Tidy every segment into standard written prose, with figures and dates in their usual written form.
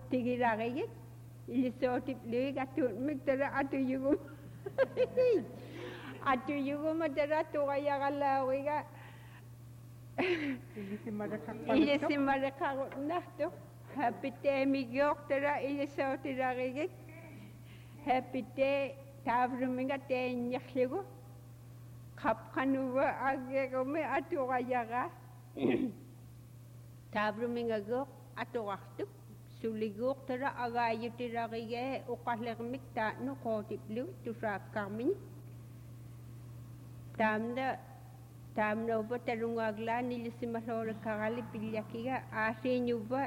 tigirarigit ilisotip luig atulmik tara atuyugum atuyugum tara tuqayaqalauriga ilisimaraqarutnartu hapiteemigior tara ilisotirarigit hapite taavruminga teenyarlugu qapqanuva aggerumi atuqayaqa taavrumingagoq atuqartuk suliguuq tara agaayutirarige uqallermik taanu qootiplu tusaakkarmini taamna upa tarungaaglaan ilisimaloorakkarali pillakiga aasiiñuva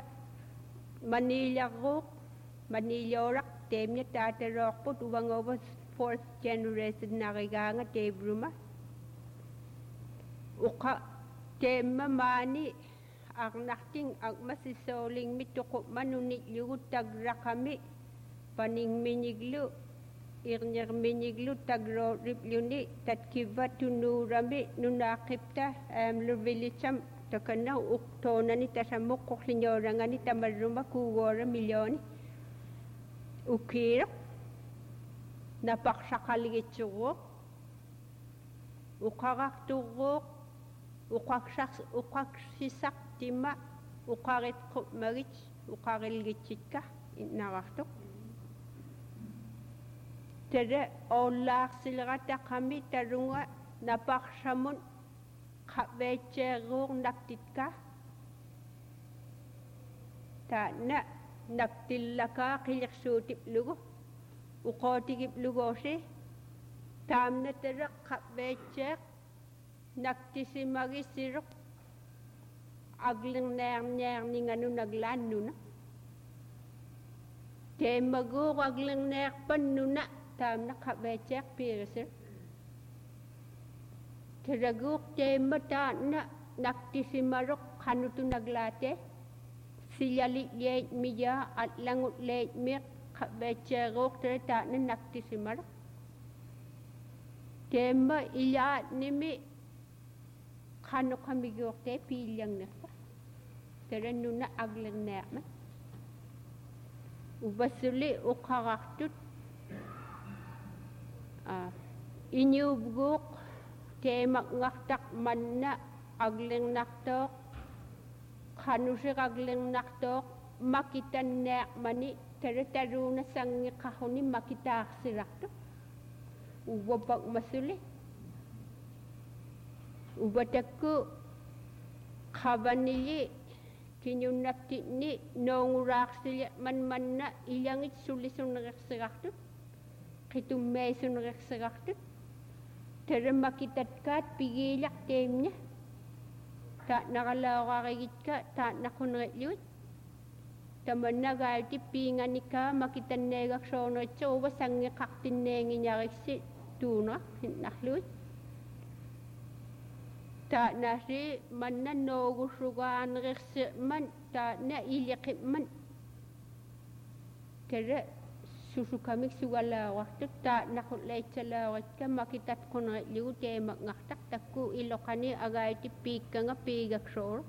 maniillarruuq teemña taataroorput uvangova fourth generation narigaanga teebruma uqa teemma maani arnarting agmasisooling tuqummanunillugu tagraqami paningminiglu irnirminiglu tagrooripluni tatkivva tunuurami nunaaqipta aamluvilicham takana uqtoonani tasammuqqorliñoorangani tamarruma kuugoora miljooni ukiiruq napaqsaqaligitsuruuq uqararturruuq uqaksisaq timma uqaritqupmagit uqarilgitsitka innarartuq tere ollaarsilrataqami tarunga napaqsamun qaveetseerruuq naktitka taana naktillakaa qilirsuutiplugu uqootigiplugoorsi taamna tere qaveetseeq naktisimagisiruq aglingneerniarninganu naglaannuna teemaguuq aglingneerpannuna taamna qaveetseeq piirisir teraguuq teema taana naktisimaruq qanutu naglaate siljali'yeitmiya atlangu'leitmiq qaveetseeruuq tere taana naktisimaruq teema ilyaatnimi qanuqamigiortee piillangnarpa tere nuna aglingneerma uvasuli uqarartut iñuubguuq teemaqngartaq manna aglingnaartooq qanusiqaglingnaartooq makitanneermani tere taruuna sangiqarruni makitaarsirartuq uvapaqmasuli uvatakku qavanili kiñunnaptitni noonguraarsilia manna iljangit sulisuneqersiqartut qitummeisuneqersiqartut tere makitatkaat pigiiljaq teemña taatnaqalaoqarigitka taatnaquneqliut tamannagaalti piinganikaa makitanneegaqsoonoitsa uva sangiqartinneengiñariksi tuuneq hinnarluit taatnasi manna noogusrugaaneriqsiman taatna iliqimman tere susukamik sugalaawaqtut taatnaqulleitsalaawakka makitatquneqligu teemaqngartaq takku iloqani agaiti piikkanga piigaqsooru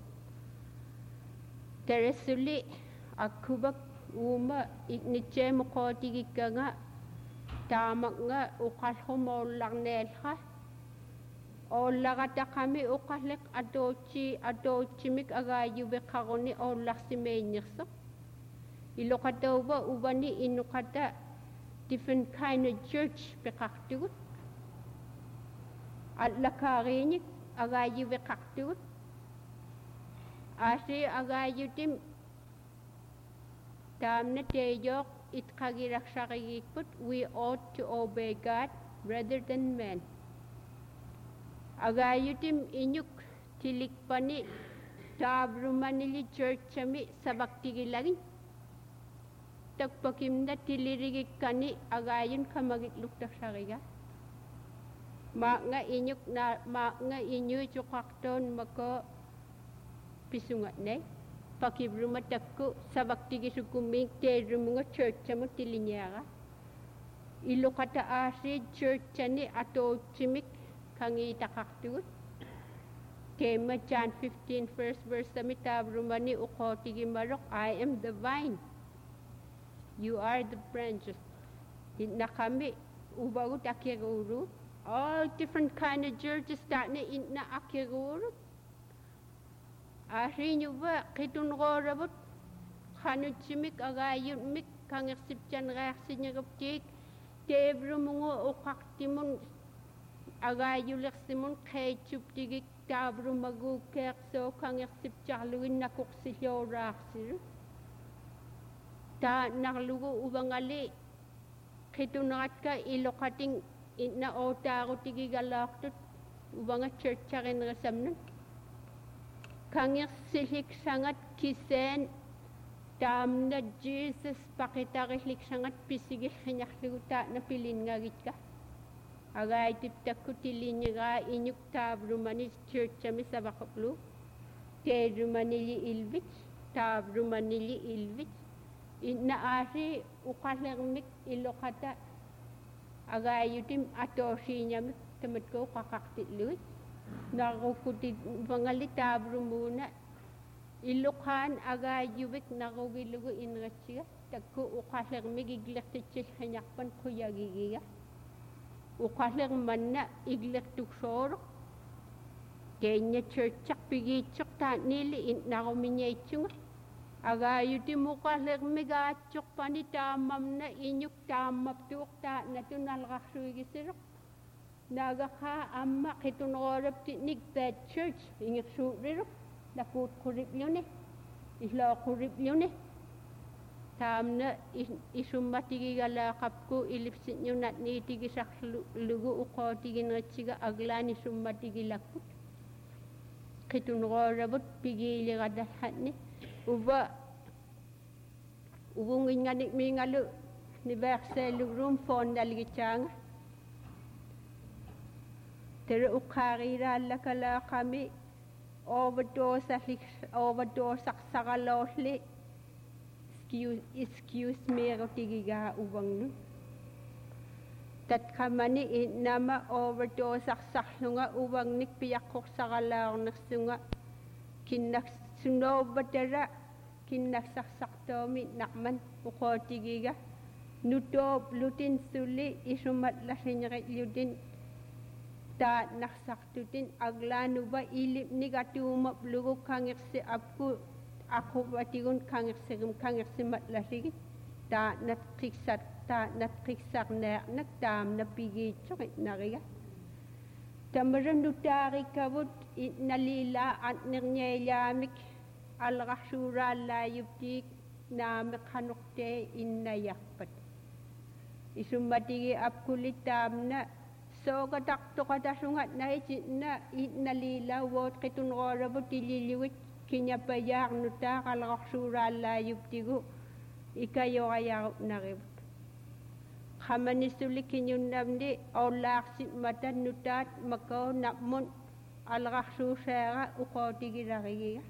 tere suli akkubak uuma ignitseemuqootigikkanga taamaqnga uqallrumoollarneelqa oolaqataqami uqalliq atootsimik agaayuveqqaruni oollarsimeeññersoq iloqatauva uvani inuqata different kind of church peqartugut allakaariiñik agaayuveqqartugut aasi agaayutim taamna teeyooq itqagiraqsaqigikput we ought to obey God rather than men agaayutim iñuk tilikpani taabrumanili churchami sabaktigilagin takpakimna tilirigikkani agaayun kamagitluktarsariga maaqnga iñuichuqartoon mako pisungatnay pakibruma takku sabaktigisukumik teerumunga churchamu tiliñaaga iluqata aasi churchani atootsimik kangiitaqartugut teema John 15 first verse tami taabrumani uqootigimaruq I am the vine You are the branches. Inna kami ubagut akiruru. All different kind of churches starting inna akiruru. Ahrinyuba kitun gorabut. Khanuchimik agayumik kangersipchan reaksinyagaptik. Tebru mungo ukaktimun agayuleksimun kaychuptigik tabru magukek so kangersipchaluin nakuksihyo raksir. Ta naklugu ubangali kitunakat ka ilokating inna otago tigigalaktot ubanga churcharin rasamnan kangir silik sangat kisen tamna Jesus pakitarik sangat pisigil kanyaklugu ta na pilin ngagit ka agay tiptakutilin nga inyuk tabrumani churchami sabakaplu tedrumanili ilvich tabrumanili ilvich inna ari ukalermik ilokata agayutim atoshinyamik temetko kakaktilut narukutit pangalita brumuna ilokan agayubik narugilugu inrachiga takku ukalermik iglektichil hanyakpan kuyagigiga ukalermanna iglektuksor kenya churchak pigichok ta nili naruminyaichunga agayuti mukalermik achok panitamamna inyuk tamaptuk ta natunal raksuigisirok nagaka amma kitunorap tinik that church ingik surirok nakut kurip yun isla kurip yun tamna isumatigi galakapku ilipsit yun at nitigisak lugu ukotigin rachiga aglan isumatigi lakut kitunoraput pigili kadalhat ni uba ubungin nga ni mingalu ni Versailles room phone dalgichang tere ukharira lakala kami overdose saksakalosli excuse me rotigiga ubang nu tat kamani nama overdose saksaklunga ubang nik piyakok sakalaw naksunga kinak suno batera kinnaksaktomi nakman ukotigiga nuto lutin suli isumat lasinyarit lutin ta naksaktutin aglanu ba ilip nigatuma blugo kangirse apku aku batigun kangirse matlasigi ta natkiksak nak tam napigi chokit nariga tamaran nutari kabut nalila at nirnyayamik al-Rashura layuptik na mekanukte inayakpat. Isumatigi apkulitam na so katakto katasungat na isit na inalila wot kitunrorabot ililiwit kinyapayak nuta al-Rashura layuptigu ikayo kaya naribot. Kamanisuli kinyunamdi olaksit matan nutat makaw napmon al-Rashura ukotigi rakigiga.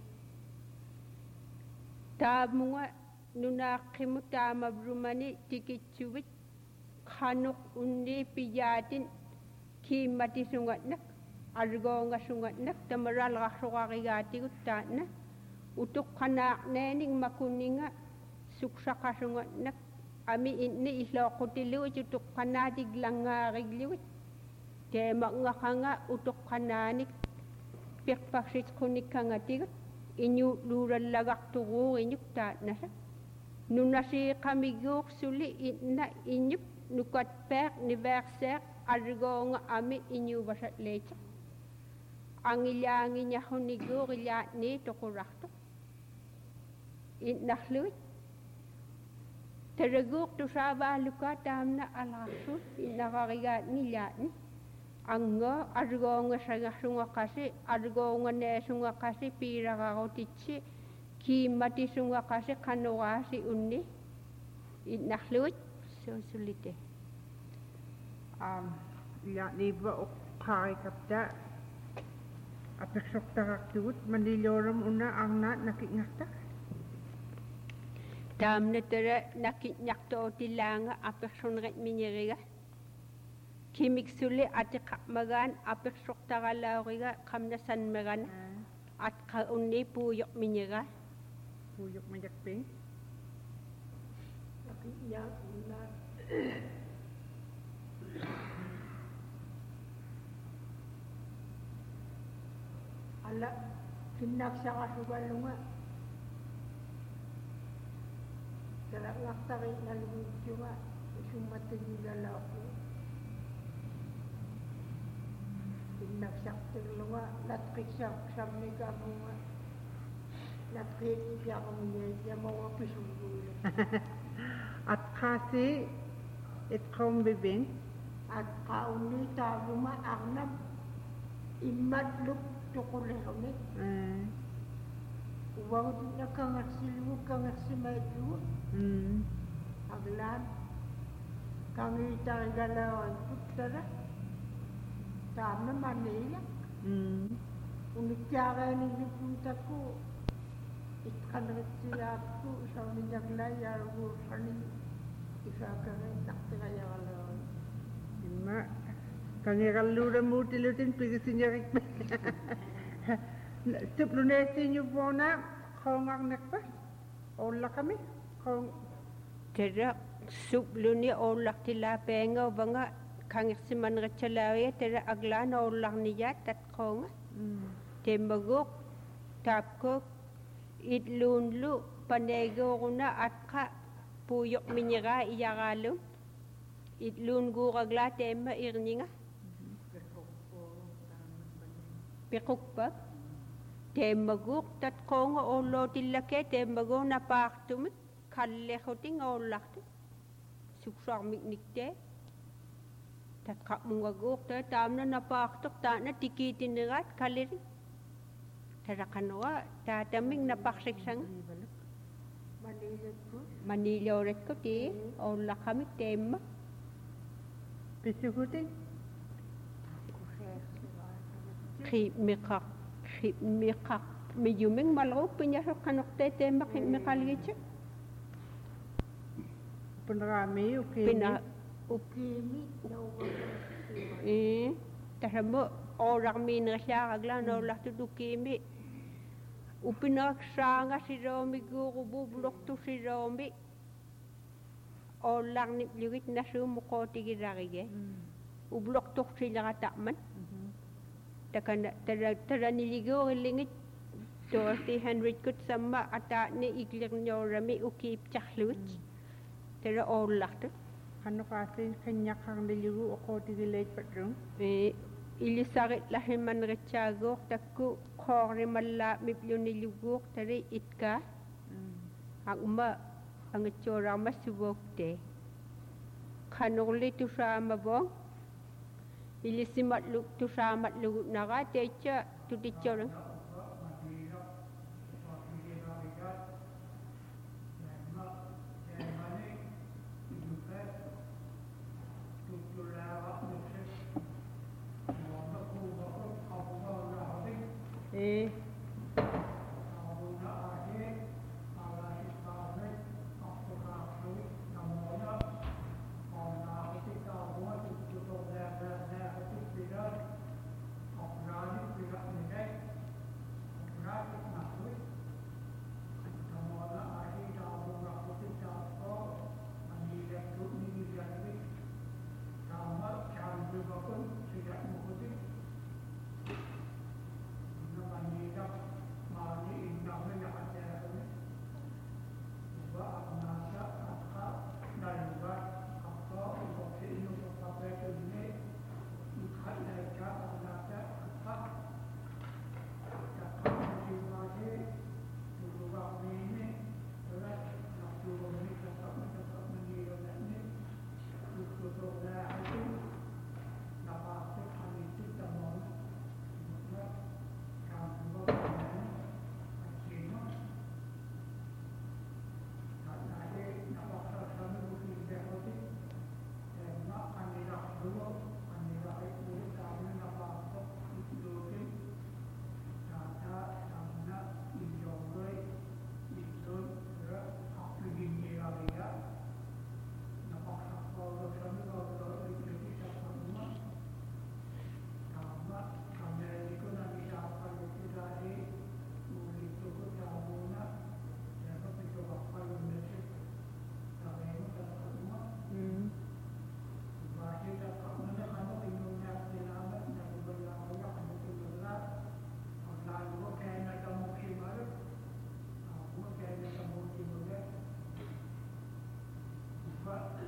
Tamunga nunakimu tamabrumani tikichuwit kanuk undi piyatin kimati sungatnak argonga sungatnak tamaral rasukakigati utana utuk kanak nening makuninga suksaka sungatnak ami inni islokutilu utuk kanatig langarigliwit temak nga kanga utuk kananik pikpaksit kunik kangatigut inyu lural lagak tugu inyuk ta nasa nunasi kamiguk suli inna inyuk nukat pek ni verser argo nga ami inyu basat lecha ang ilangi nya hunigo ila ni tokurakto innahlut teraguk tu saba luka tamna alasu innakarigat nila ni angga argo nga sunga kasi argo nga ne sunga kasi pira kakotichi ki mati sunga kasi kanawasi unni inahlut so sulite ya liba ukhay kapta apeksok takaktiwit maniloram una ang nakiknakta tamna tere nakiknakta o tilanga apekson ret minyeriga kimik suli ati magan apeksok takalauriga kamna san magan at kaunni puyok minyega puyok majakping Iya, benar. Ala, kinaksakalunga. Dalam ngaktarin na lumit juga, sumatagilala ako. Kinaksakalunga, natkiksak samnika mga. Natkikik ako niya, mga pisugulo. At kasi, itkong bibing, At kauni tayo maarnab, imadlok tukulirami. Uwag din na kangaksilu, kangaksimadlu. Aglan, kangita galawan putara. Tama Manila. Umityaka nilipunta ko, itkanrit sila ko, isang ninyaglayar ko, isa ka rin, naktikaya galawan. Ma, kangikalura mo tilutin, pigisinyarik pa. Suplunesin niyo po na, kongang nakpas. Ola kami, kong... Tera supluni olak tila penga banga kangsiman rachalawe tera aglan olak niya tat konga. Tembagok tapkok itlunlu panego kuna atka puyok minyara iyagalum. Itlun guragla tema irninga. Pikukpa. Tembagok tat konga olo tilake tembagok na paktumit. Kalle khoting olakte. Suksar miknikte. Tat kap mungagok te tamna na paktok ta na tikitin nirat kaliri. Tarakanwa ta taming na paksiksang. Manila ulit ko ti olak kami tema. Pisukutin? Mikak miyuming malaw pinyasok kanokte tema mikalicha. Penrami, ukimi. Ukimi, Taramo orang minasya aglan olak tu ukimi. Upinak sanga si Romi guru bublok tu si Romi. Olak ni liwit na sumuko tigirarige. Ublok tok sila katakman. Tara niligo ilingit. Dorothy Henry kut sama ata ni iglir nyo rami ukip chakluch. Tara olak tu. Ano kasi kanyak ang niligo ako tigilay patrong? Ilisakit lahin man rechagok takku kore mala mipyo nilugok tari itka. Agma ang itsura masubokte. Kanuli tu sama bong. Ilisimat luk tu sama lugut naga techa tu tichorang.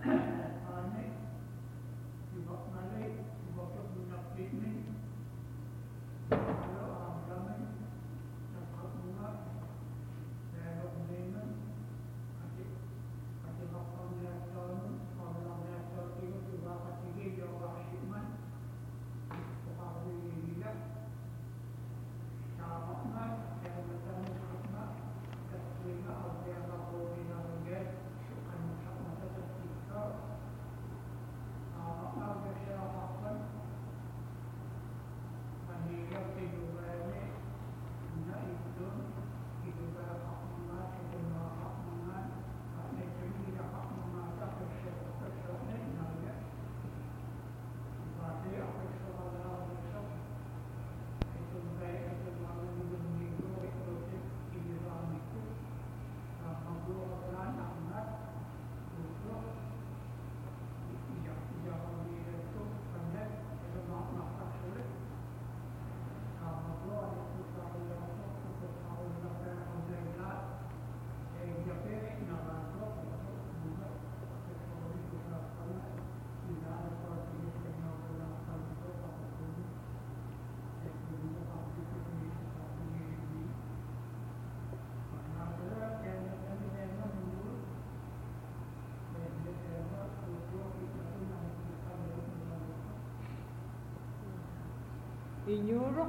Inyuruk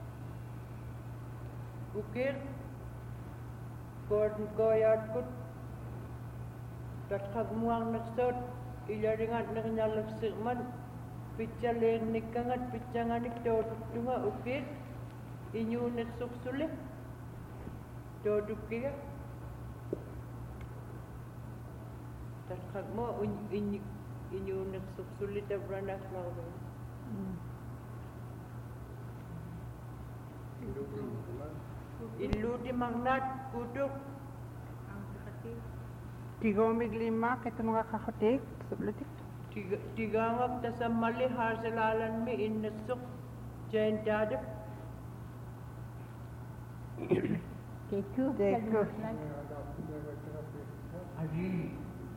ukir Gordon Goyardkut Tatkagmuang naksot ilaringat nangyalagsigman Pitsaling nikangat pitsanganik Toduktunga ukir Inyunit suksuli Todukkiga Tatkagmo inyunit suksuli Tabranak lagay Ilu di Magnat Kuduk Tigomig lima kita mga kakotik sebelatik. Tigangag ta sa mali harsalalan mi innasuk Jain Tadip Teku. Ari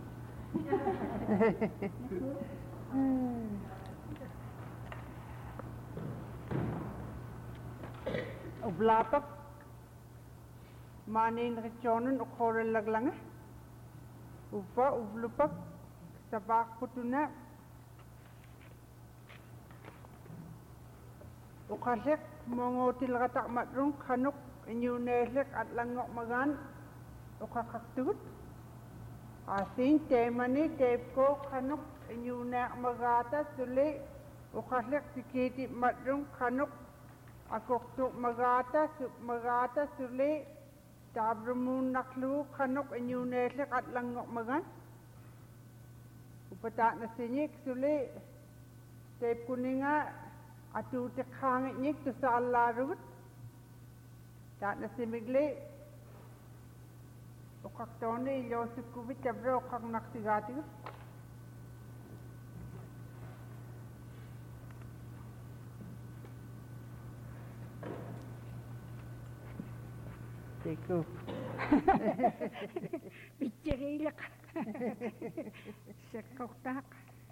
Ublapak manin rechonen ukhore laglanga upa ublupak sabak putuna ukasek mongotil katak matrung khanuk inyuneslek at langok magan ukakaktut asin temani tepko khanuk inyunek magata suli ukasek tikiti matrung khanuk Akoktuk magata suli tabramun naklu kanok inyuneslek at langok magan upata na sinyik suli tep kuninga atu tekhangit nyik tu sa allarut ta na simigli ukaktoni yosip kubit tabra ukak naksigati Teku. Bichirilak. Sekoktak.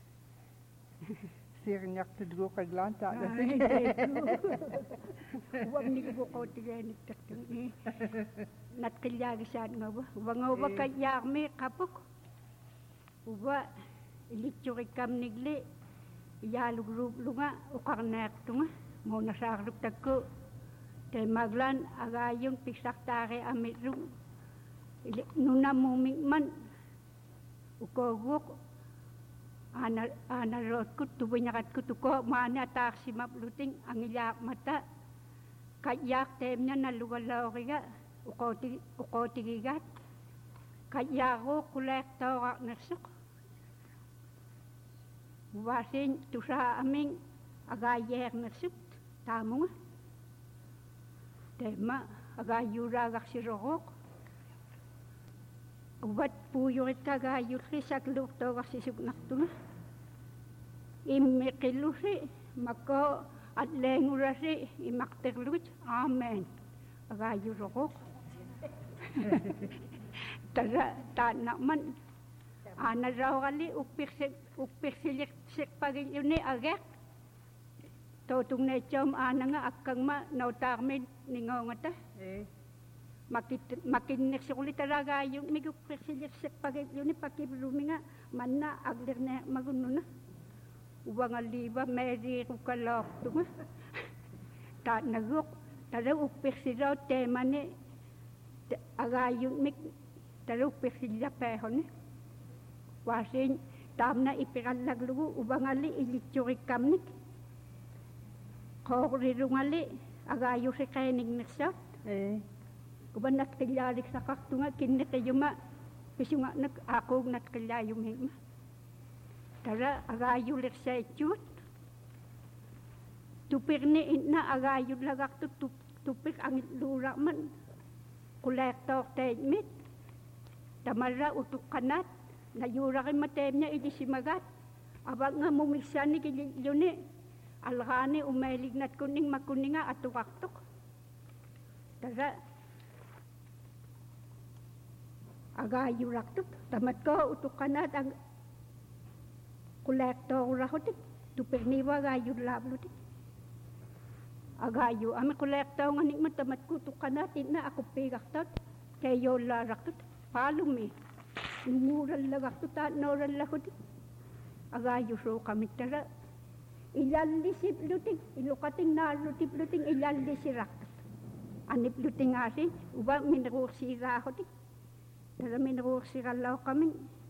Sirnyak tudgo kay glanta. Ay, teku. Huwag nigbuko tiganik takting. Natkilyagi nga ba? Uba kayak mi kapok. Uba ilitsurikam nigli. Iyalugrup nga ukarnek tunga. Mo nasarlup tagko. Kay maglan agayong pisaktare amitrum nuna mumingman ukogok anarot ko tubinyakat ko tuko mana taksi mapluting ang ilak mata kayak temnya nalugalaw kaya ukotigigat kaya ko kolektor nasuk wasin tusa aming agayer nasuk tamo nga Tema agayura gaksirok. Ubat puyurit kagayur ki sakluk to gaksisuk naktunga. Immikilusi mako at lengurasi imakterlut. Amen. Agayurok. Tara tanak man Anaraw kali upirsilik pagil yun ni agak. Totung na chom nga akang ma nautarmin ningaw nga ta. Makinik sikulit talaga yung may upirsilik pagil yun ni pakibrumi nga manna aglir na maguno na. Uwang aliba meri kukalok tu nga. Ta naguk tada upirsilaw tema ni agayong mik tada upirsilya pehon ni. Wasin tam na ipiralag lugu ubang ali ilitsuri kamnik. Kaurirung ali agayo si kainig nagsat. Kuban natkilarik sa kaktunga kinit tayo ma pisunga ako natkilayo hingma. Tara agayo lir sa itut. Tupir ni na agayo lagak tu tupik ang lura man. Kolektor tegmit. Tamara utuk kanat. Nayura kay matem niya idi si magat. Abang nga mumisa ni yun algani umelignat kuning makuninga atukaktok. Tara agayo raktok. Tamat ko utukanat ang kolektor rahotik. Tupirniwa agayo lablutik. Agayo ami kolektor nga nikmat tamat ko utukanat na ako pigaktot. Kayo la raktot. Palumi. Umural lagak tu tak noral lakut. Agayo so kami tara. Ilalli si luting ilukating na lutip luting ilalli si rakut. Anip luting asin uba minrur si rahotik. Tara minrur si ralau kami.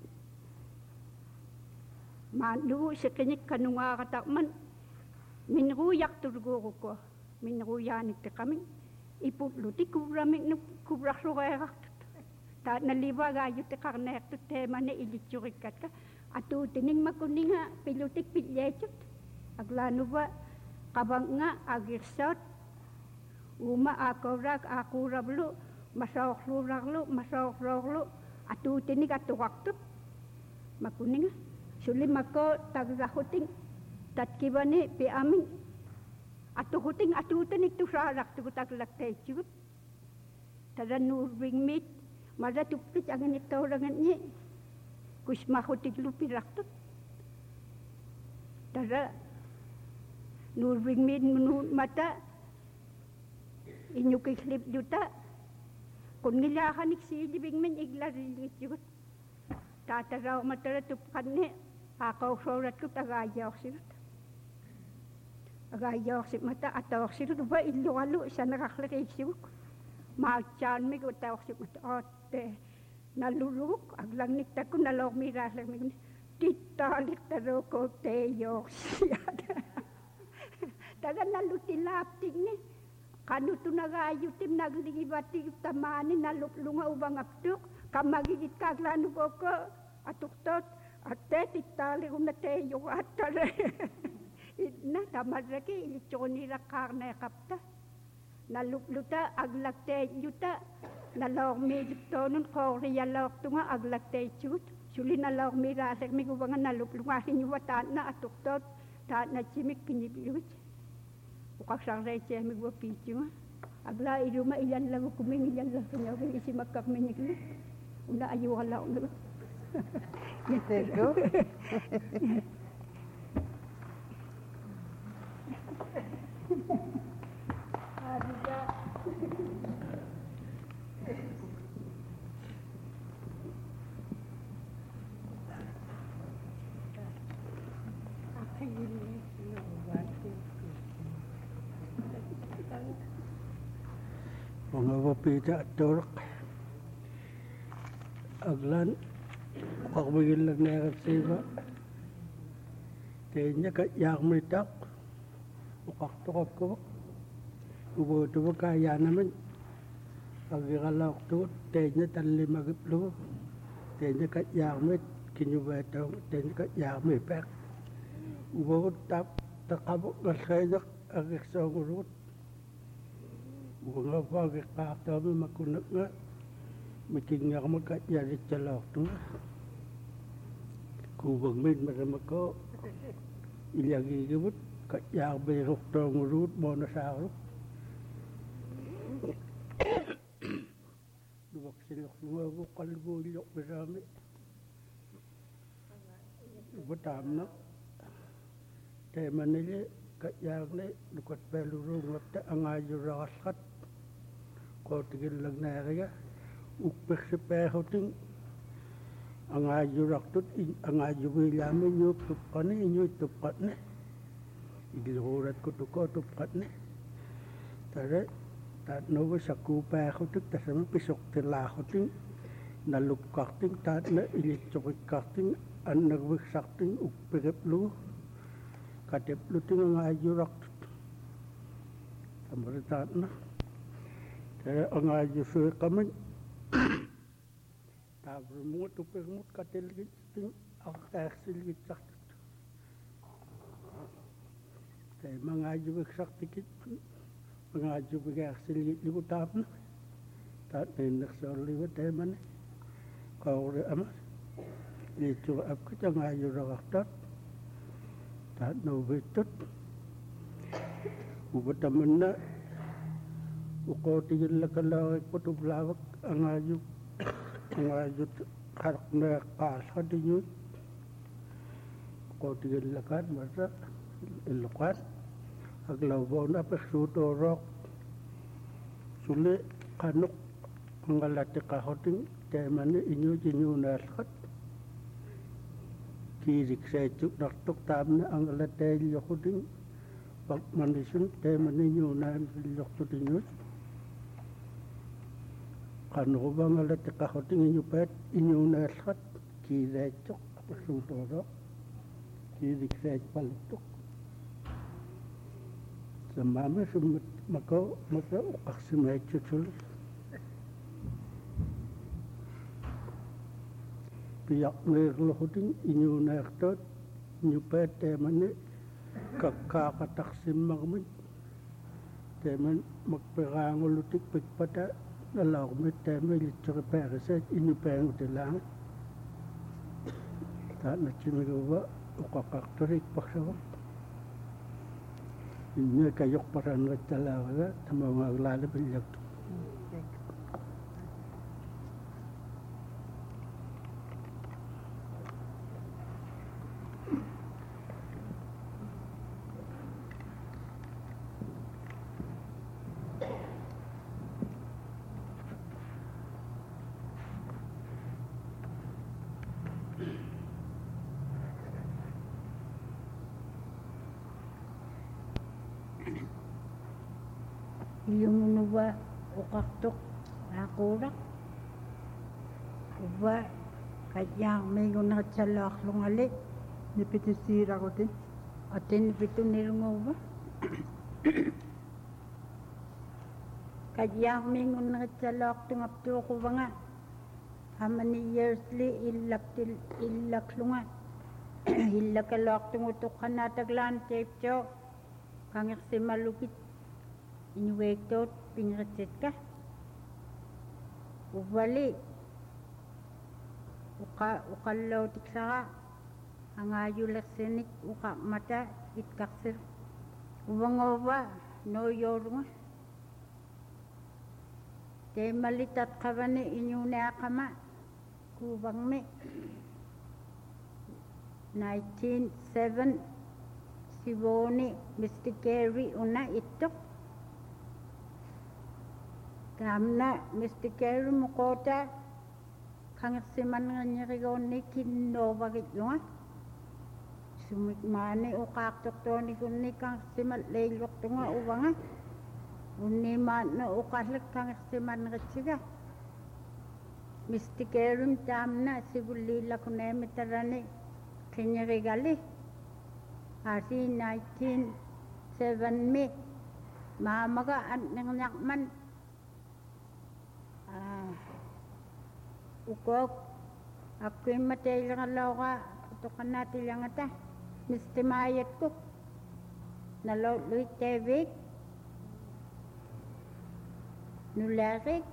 Mandu sekenyik kanunga katakman. Minruyak turguru ko. Minruyanik te kami. Ipup lutik kubramik kubrak sukai rakut. Ta naliwa gayo te karnek tu tema ne ilitsurikat ka. Atu tining makuninga pilutik pilyechut. Aglano ba kabang nga agirsot. Uma akorak akurablu. Masawkluraglu. Atu tinig atuwaktut. Makuninga. Sulim ako tagahuting. Tatkiba ni pi amin. Atuhuting tinig tu sarak tu taglak techut. Tada nurbing mit. Mada tupit ang ito rangan niya. Kusmahutik lupiraktot. Tara, nurbing min menurut mata. Inyukiklip juta. Kung nilakan iksilibing min iglarilit yun. Tataraw matara tupkan niya. Akaw sorat ko tagayaw sirut. Agayaw sirut mata ataw sirut. Ba ilo-alo isa nakaklarik sirut. Maachan mi ko tawag si ote naluluk aglang nikta ko nalok mi raslang mi titalik taro ko teyok siya. Taga nalutilapting ni kanu tu nagayutim nagligibatig tamani naluplunga ubang aptuk kamagigit kaglanu ko atuktot ate titali ko na teyok atare. Idna tamaraki ilichoni rakarna kapta. Nalupluta aglakte yuta nalok mi tonun korea lok tunga aglakte chut suli nalok mi rasek mi kubangan naluplunga hinyuwata na atuktot ta na chimik pinibiyut ukaksang reche mi gua pichu agla iruma ilan lang kuming ilan lang kanya ko isi makak miniklu ula ayu wala ula Gitu. Mga wapita at turok. Aglan, pakbigil lang na siba. Kaya ka yak mo itak. Ukaktukap ko. Ubuto mo kaya naman. Pagkikalak to, kaya tali magiplo. Kaya ka yak mo it. Kinyubatong, kaya ka yak mo ipek. Ubuto tap, takabok na kaya agiksong urut. Mga pagkakata mo makunak nga. Making nga magkatyarit sa lak to. Kubang min maramag ko. Ilagigibot. Kaya berok tong urut mo na sa ako. Duwag silok mga kalbulok marami. Ubatamna temanili kayagne dukat pelurungot angayuragaskat kotigil lagnariga ukpeksepehoting angayuraktut angayubilame nyup tupkane nyup tupkane igilurat kutuko tupkane tare tat nogo sakupehotik tasama pisok tilahoting nalukkarting tatna ilitsokikkarting annagwiksarting ukpegeplu katepluting angayuraktut tamaritatna tare angayusuikaman tabrumut upegmut katelgiting akaksilgitsartut tay mangayuwiksartikit mangayuwiksartikit tatna innaksorliwa taymane kaure ama itu apa jangan ayurakartat tak nubitut ubatamanna ukotigil lakalawik putublawak angayut harapna kalhadinyut ukotigil lakan masa ilukan aglawbona peksutorok sule kanuk ngalati kahoting temane inyu nalhat kirik sejuk naktuk tamna angalatel yokuding pag manisun temane inyu nalhatutinyu kanu bang alati kahoting inyu pet inyu nalhat kirecok pasutoro kirik sej palituk semame sumut mako ukaksimechutul piyak nirlohuding inyu naktot nyupet temane kakakataksim magmit teman magperangulutik pikpata nalawmit teman litsurpereset inyu pengutilang tak nachimigawa ukakaktorik paksawa inyu kayok paran ratalawa tamawaglalab ilyakto Yung nuba ukaktok akurak uba kayang may guna tsalak lungali nipitisira ko din atin pito nirungo ba kayang may guna tsalak tungapto ko ba nga how many years li ilak lunga ilakalak tungutok kanataglan tepcho kangik si malupit inuwektot pinratset ka ubali ukallaw tiksaka angayulaksenik uka mata itkaksir ubangoba no yorunga te malitat kabane inyune akama kubangme 1907 siboni Mr. Gary una itok Kamna Mr. Gary mukota kangsiman nga nyarigon ni kinobagit lunga sumikmane ukaktok to ni kunni kangsiman leylok tunga ubanga unni man na ukalak kangsiman nga tsiga Mr. Gary tamna sibulila kunay mitarani kinyarigali asi 1907 me mamaga at nangyakman ukok ako'y matay lang alaw ka tutukan natin lang ata Mr. Mayat ko nalawluit tebik nularik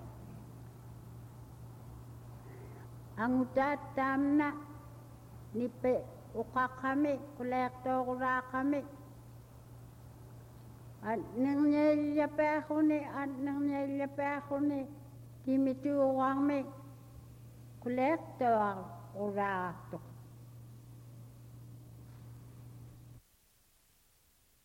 ang utat tamna nipe ukak kami kolekto kura kami at nangyayapa ako ni kimituwang me kolekto kura tok